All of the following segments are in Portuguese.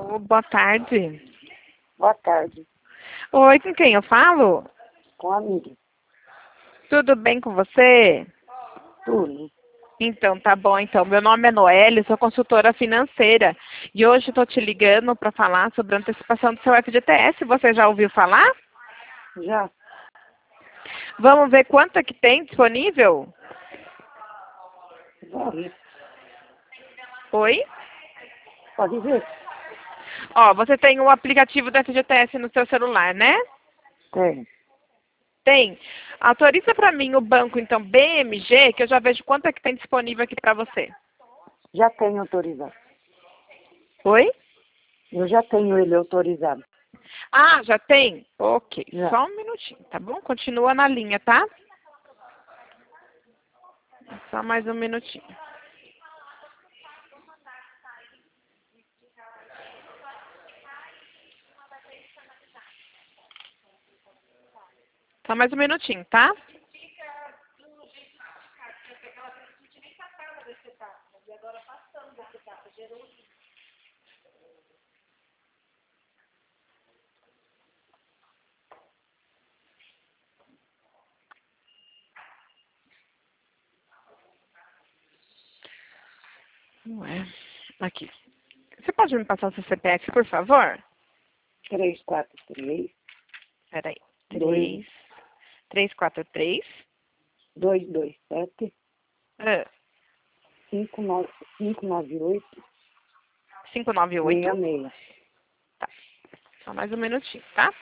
Boa tarde. Boa tarde. Oi, com quem eu falo? Com a amiga. Tudo bem com você? Tudo. Então, tá bom. Então, meu nome é Noelle, sou consultora financeira. E hoje estou te ligando para falar sobre a antecipação do seu FGTS. Você já ouviu falar? Já? Vamos ver quanto é que tem disponível? Pode. Oi? Pode ver? Ó, você tem o aplicativo do FGTS no seu celular, né? Tem. Tem. Autoriza para mim o banco, então, BMG, que eu já vejo quanto é que tem disponível aqui para você. Já tenho autorizado. Oi? Eu já tenho ele autorizado. Ah, já tem? Ok. Já. Só um minutinho, tá bom? Continua na linha, tá? Só mais um minutinho. Só mais um minutinho, tá? Ué. Aqui. Você pode me passar o seu CPF, por favor? 343 Peraí. 2 343 227 ah, 598 598. 66. Tá. Só mais um minutinho, tá?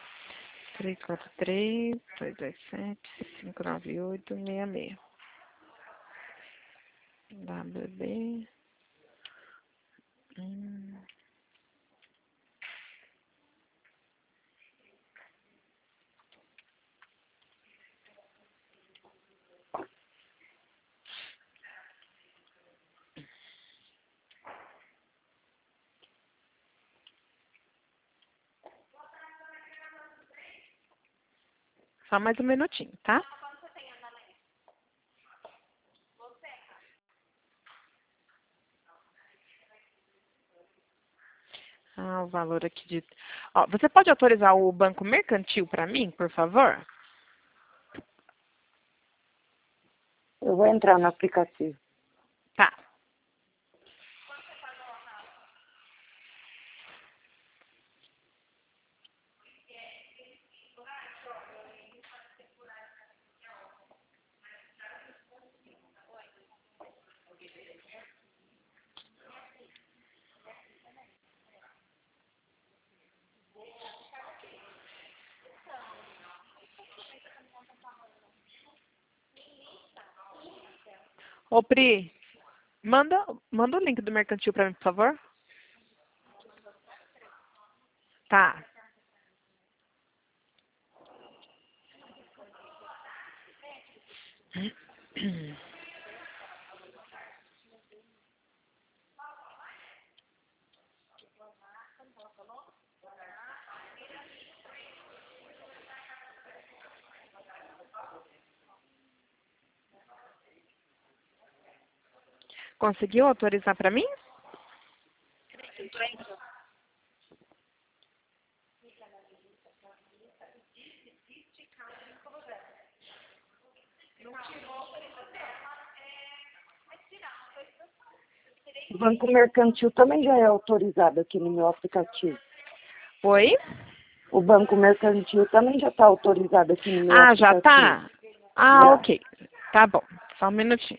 343 227 598 66. WB. Hum. Só mais um minutinho, tá? Ah, o valor aqui de... Ó, você pode autorizar o banco mercantil para mim, por favor? Eu vou entrar no aplicativo. Tá. Ô, Pri, manda o link do mercantil para mim, por favor. Tá. Conseguiu autorizar para mim? O Banco Mercantil também já é autorizado aqui no meu aplicativo. Oi? O Banco Mercantil também já está autorizado aqui no meu Ah, já aplicativo. tá? Ah, Já. ok. Tá bom. Só um minutinho.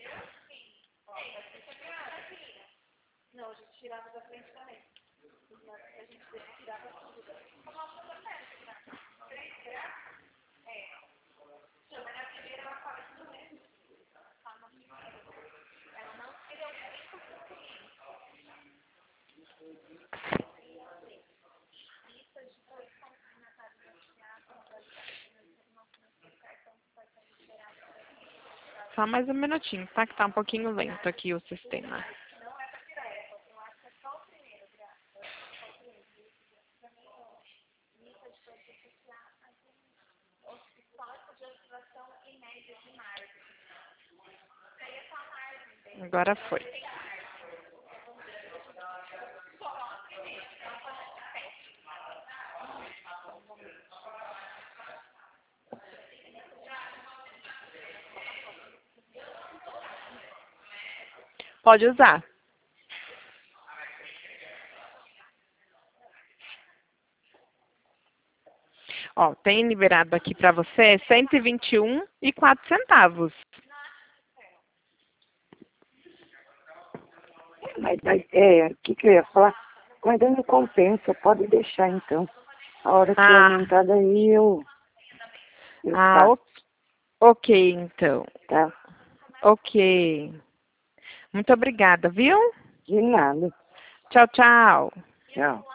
Só mais um minutinho, tá? Que tá um pouquinho lento aqui o sistema. Agora foi. Pode usar. Ó, tem liberado aqui para você 121,04. Mas o que eu ia falar? Mas não compensa, pode deixar então. A hora que aumentar daí eu faço, ok, então. tá? Ok. Muito obrigada, viu? De nada. Tchau, tchau. Tchau.